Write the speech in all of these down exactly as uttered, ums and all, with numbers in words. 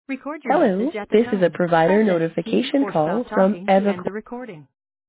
Record your Hello, message at the this is a tone. Press provider any key notification or call stop from talking to end Evacor. the recording.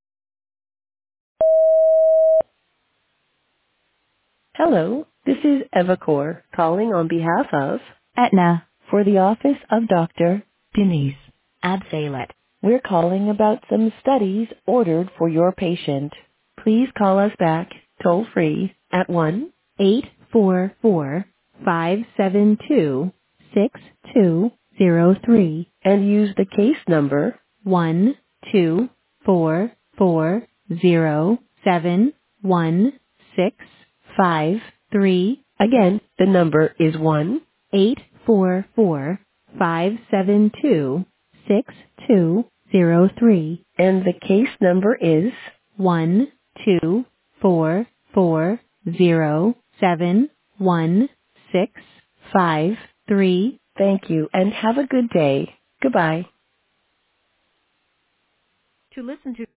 Hello, this is Evacor calling on behalf of Aetna for the office of Doctor Denise Absalet. We're calling about some studies ordered for your patient. Please call us back toll free at one eight four four, five seven two, six two zero three and use the case number one two four four zero seven one six five three. Again, the number is one eight four four five seven two six two zero three, and the case number is one two four four zero seven one six five three. Thank you, and have a good day. Goodbye. To listen to